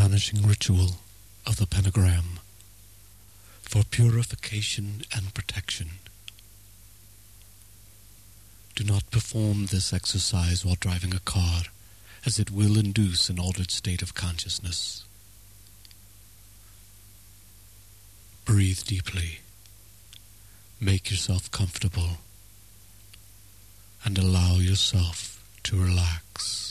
vanishing ritual of the pentagram for purification and protection. Do not perform this exercise while driving a car, as it will induce an altered state of consciousness. Breathe deeply, make yourself comfortable, and allow yourself to relax.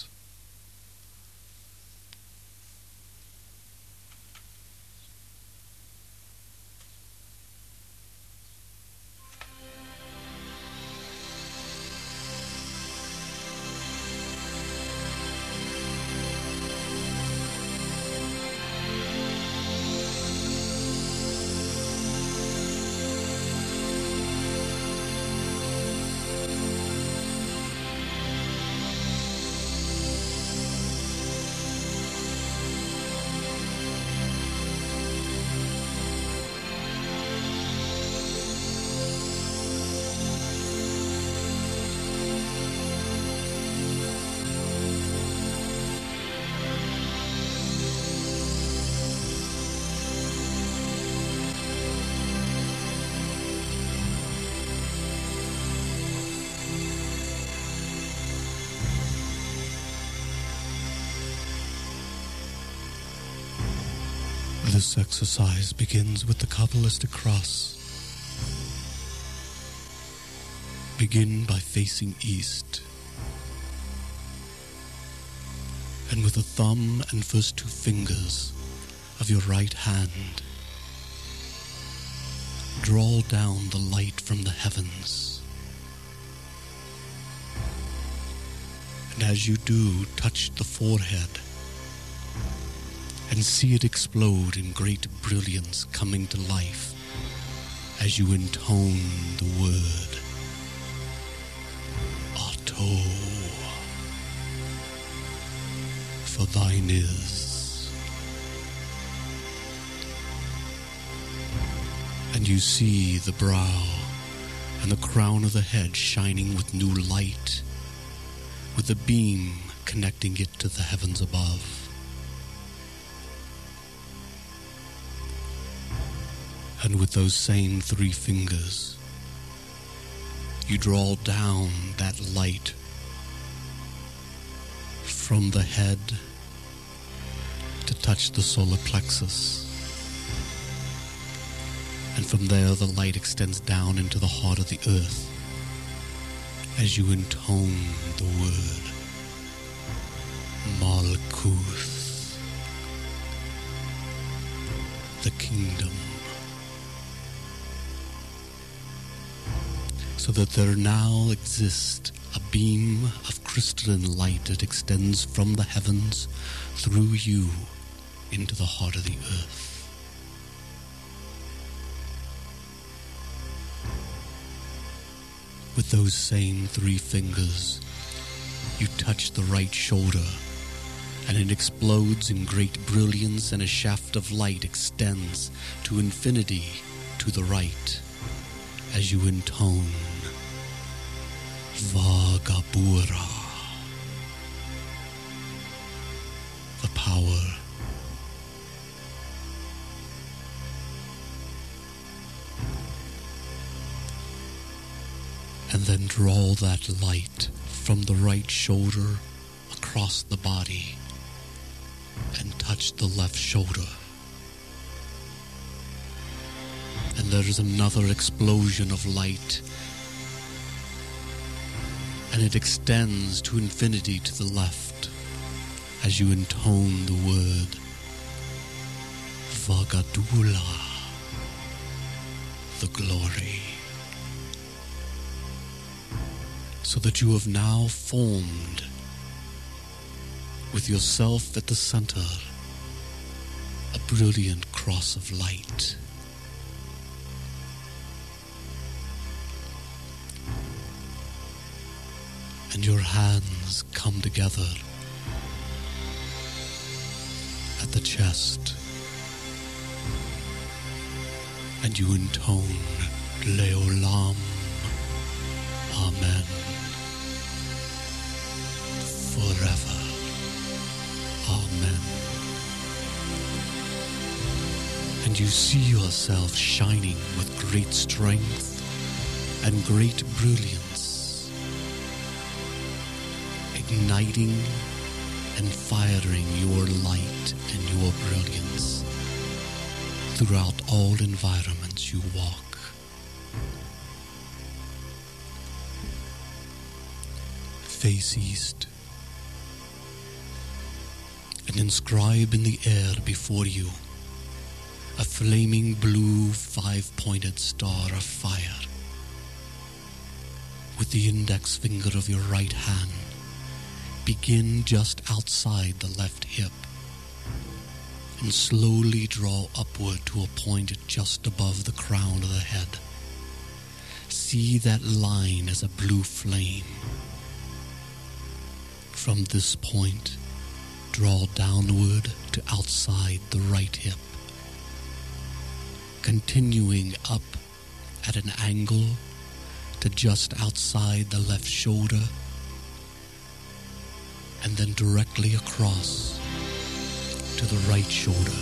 This exercise begins with the Kabbalistic cross. Begin by facing east, and with the thumb and first two fingers of your right hand, draw down the light from the heavens. And as you do, touch the forehead and see it explode in great brilliance, coming to life as you intone the word Otto. For thine is. And you see the brow and the crown of the head shining with new light, with a beam connecting it to the heavens above. And with those same three fingers, you draw down that light from the head to touch the solar plexus. And from there, the light extends down into the heart of the earth as you intone the word Malkuth, the kingdom. So that there now exists a beam of crystalline light that extends from the heavens through you into the heart of the earth. With those same three fingers, you touch the right shoulder, and it explodes in great brilliance, and a shaft of light extends to infinity to the right as you intone Vagabura, the power. And then draw that light from the right shoulder across the body and touch the left shoulder. And there is another explosion of light, and it extends to infinity to the left as you intone the word Vagadula, the glory. So that you have now formed, with yourself at the center, a brilliant cross of light. And your hands come together at the chest, and you intone Leolam, Amen, forever, Amen. you see yourself shining with great strength and great brilliance, igniting and firing your light and your brilliance throughout all environments you walk. Face east and inscribe in the air before you a flaming blue 5-pointed star of fire. With the index finger of your right hand, begin just outside the left hip and slowly draw upward to a point just above the crown of the head. See that line as a blue flame. From this point, draw downward to outside the right hip, continuing up at an angle to just outside the left shoulder, and then directly across to the right shoulder,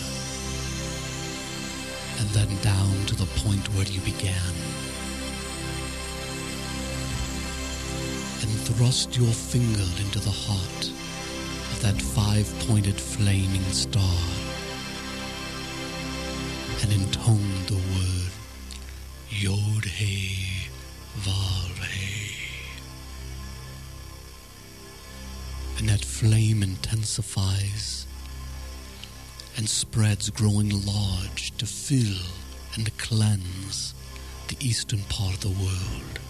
and then down to the point where you began. And thrust your finger into the heart of that 5-pointed flaming star and intone the word Yod-He Vav-He. And that flame intensifies and spreads, growing large to fill and cleanse the eastern part of the world.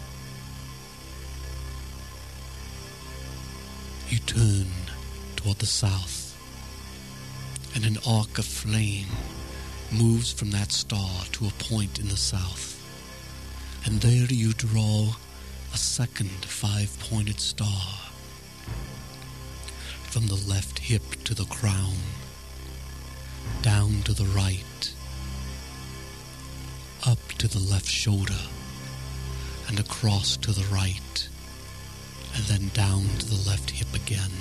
You turn toward the south, and an arc of flame moves from that star to a point in the south, and there you draw a second 5-pointed star from the left hip to the crown, down to the right, up to the left shoulder, and across to the right, and then down to the left hip again.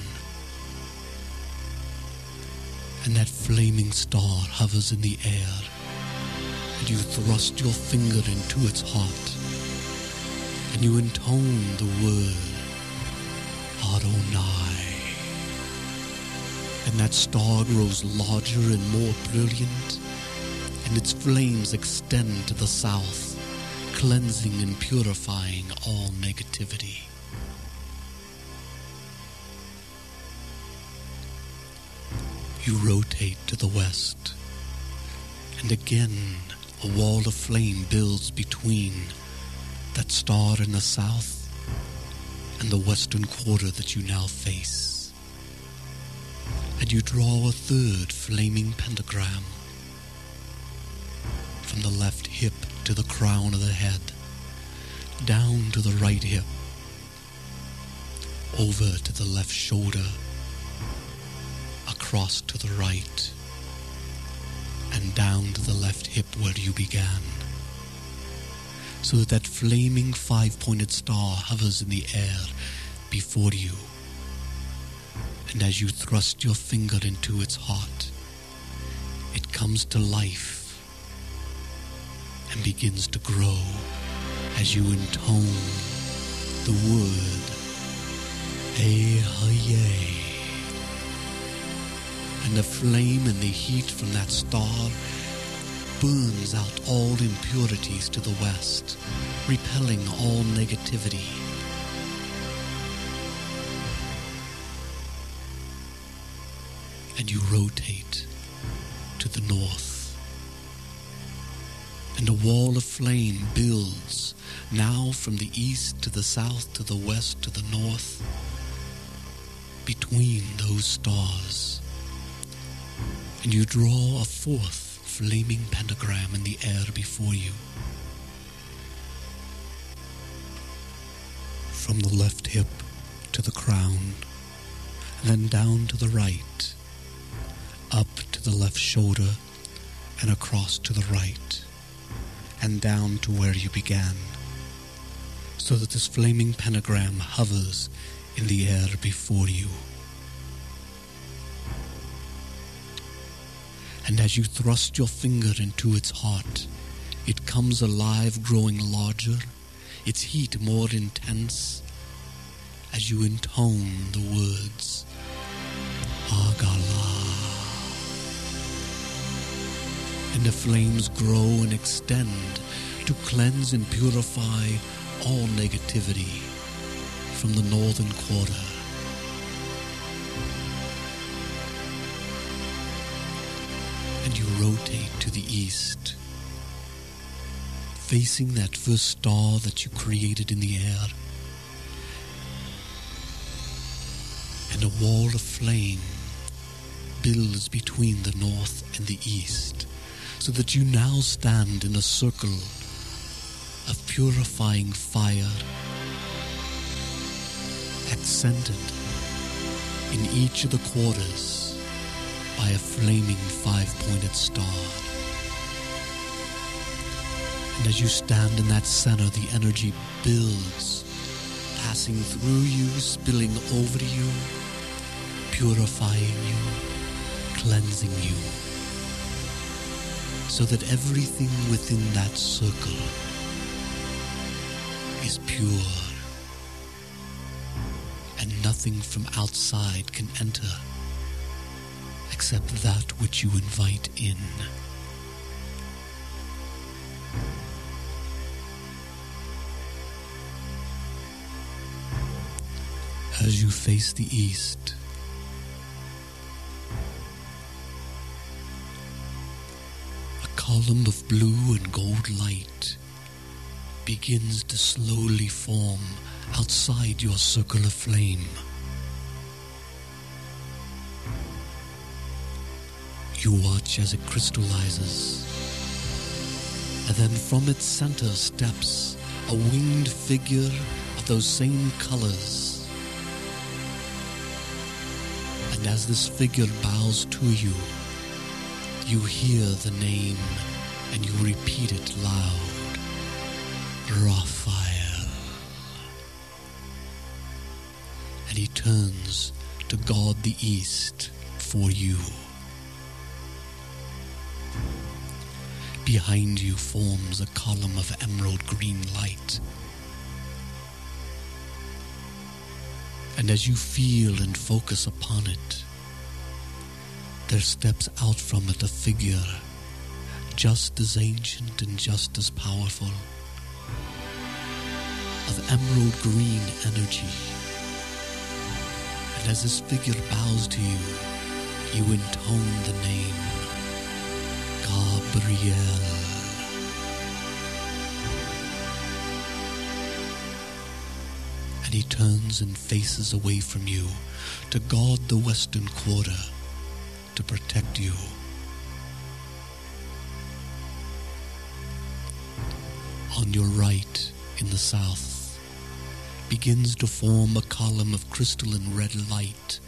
And that flaming star hovers in the air, and you thrust your finger into its heart, and you intone the word Adonai. And that star grows larger and more brilliant, and its flames extend to the south, cleansing and purifying all negativity. You rotate to the west, and again a wall of flame builds between that star in the south and the western quarter that you now face. And you draw a third flaming pentagram from the left hip to the crown of the head, down to the right hip, over to the left shoulder, across to the right, and down to the left hip where you began, so that that flaming 5-pointed star hovers in the air before you. And as you thrust your finger into its heart, it comes to life and begins to grow as you intone the word Ehyeh. And the flame and the heat from that star burns out all impurities to the west, repelling all negativity. And you rotate to the north, and a wall of flame builds now from the east to the south to the west to the north, between those stars. And you draw a fourth flaming pentagram in the air before you. From the left hip to the crown, and then down to the right, up to the left shoulder, and across to the right, and down to where you began, so that this flaming pentagram hovers in the air before you. And as you thrust your finger into its heart, it comes alive, growing larger, its heat more intense, as you intone the words, Agala. And the flames grow and extend to cleanse and purify all negativity from the northern quarter. And you rotate to the east, facing that first star that you created in the air. And a wall of flame builds between the north and the east, so that you now stand in a circle of purifying fire, accented in each of the quarters by a flaming five-pointed star. And as you stand in that center, the energy builds, passing through you, spilling over you, purifying you, cleansing you, so that everything within that circle is pure, and nothing from outside can enter except that which you invite in. As you face the east, a column of blue and gold light begins to slowly form outside your circle of flame. You watch as it crystallizes, and then from its center steps a winged figure of those same colors. And as this figure bows to you, you hear the name and you repeat it loud. Raphael. And he turns to guard the east for you. Behind you forms a column of emerald green light. And as you feel and focus upon it, there steps out from it a figure just as ancient and just as powerful, of emerald green energy. And as this figure bows to you, you intone the name Gabriel. And he turns and faces away from you to guard the western quarter, to protect you. On your right, in the south, begins to form a column of crystalline red light,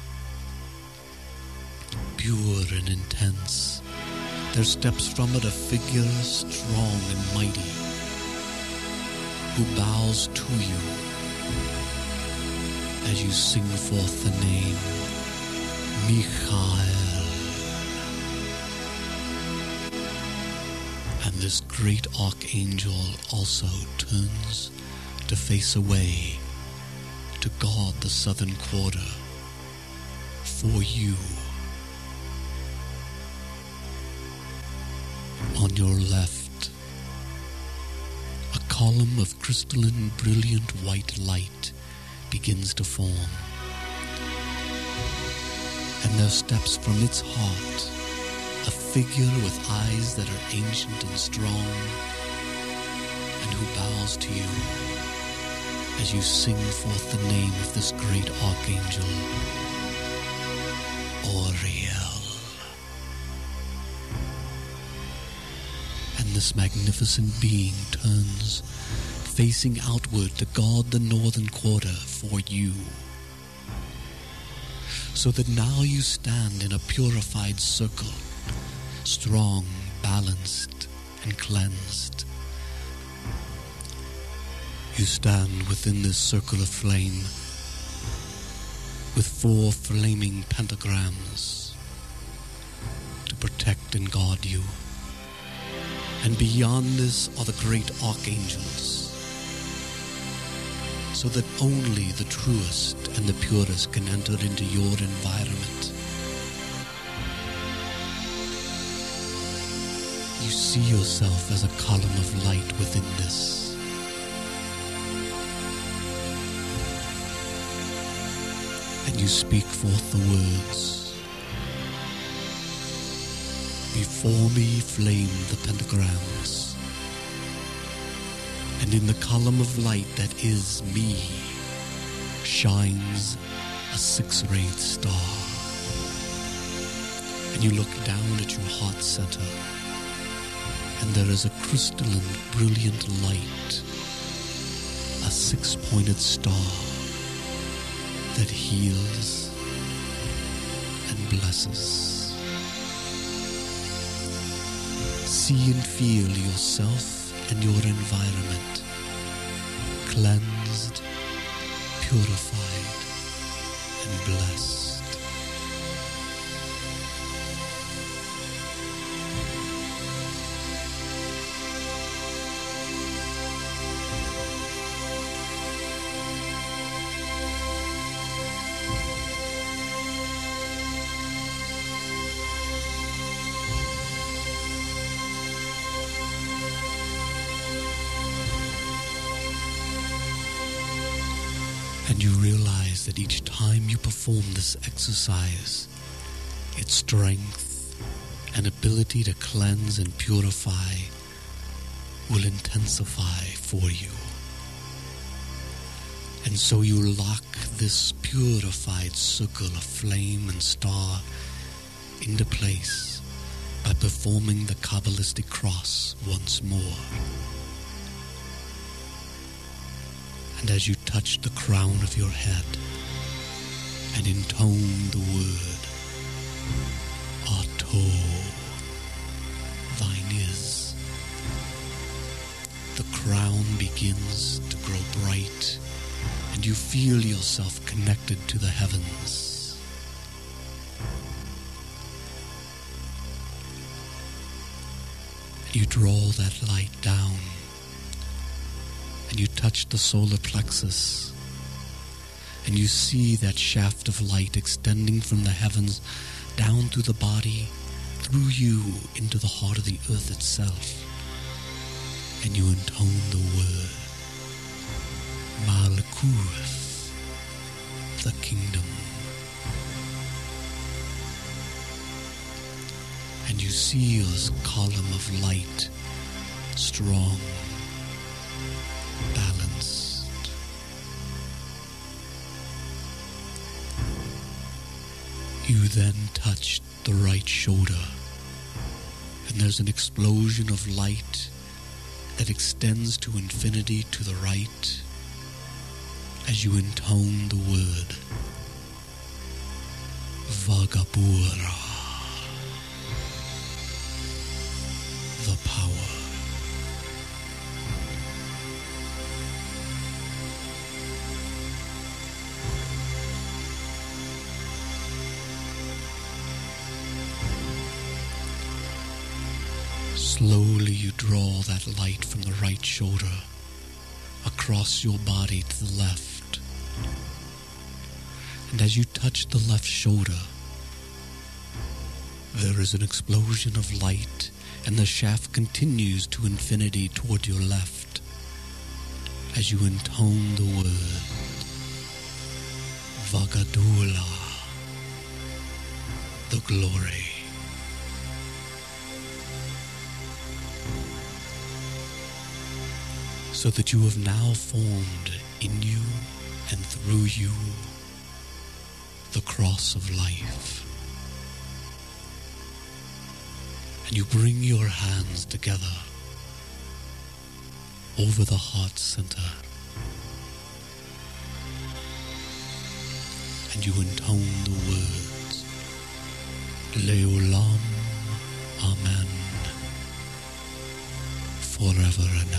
pure and intense. There steps from it a figure strong and mighty, who bows to you as you sing forth the name Michael. And this great archangel also turns to face away to guard the southern quarter for you. On your left, a column of crystalline, brilliant white light begins to form. And there steps from its heart a figure with eyes that are ancient and strong, and who bows to you as you sing forth the name of this great archangel, Oriel. And this magnificent being turns, facing outward to guard the northern quarter for you, so that now you stand in a purified circle, strong, balanced, and cleansed. You stand within this circle of flame with 4 flaming pentagrams to protect and guard you. And beyond this are the great archangels, so that only the truest and the purest can enter into your environment. You see yourself as a column of light within this. And you speak forth the words, "Before me flame the pentagrams, and in the column of light that is me shines a six-rayed star." And you look down at your heart center, and there is a crystalline, brilliant light, a six-pointed star that heals and blesses. See and feel yourself and your environment cleansed, purified, and blessed. And you realize that each time you perform this exercise, its strength and ability to cleanse and purify will intensify for you. And so you lock this purified circle of flame and star into place by performing the Kabbalistic cross once more. And as you touch the crown of your head and intone the word, Ato, thine is, the crown begins to grow bright, and you feel yourself connected to the heavens. You draw that light down, and you touch the solar plexus, and you see that shaft of light extending from the heavens down through the body, through you into the heart of the earth itself. And you intone the word, Malkuth, the kingdom. And you see this column of light, strong, balanced. You then touch the right shoulder, and there's an explosion of light that extends to infinity to the right as you intone the word Vagabura, the power. Slowly you draw that light from the right shoulder across your body to the left. And as you touch the left shoulder, there is an explosion of light, and the shaft continues to infinity toward your left as you intone the word Vagadula, the glory. So that you have now formed in you and through you the cross of life. And you bring your hands together over the heart center, and you intone the words Leolam, Amen, forever and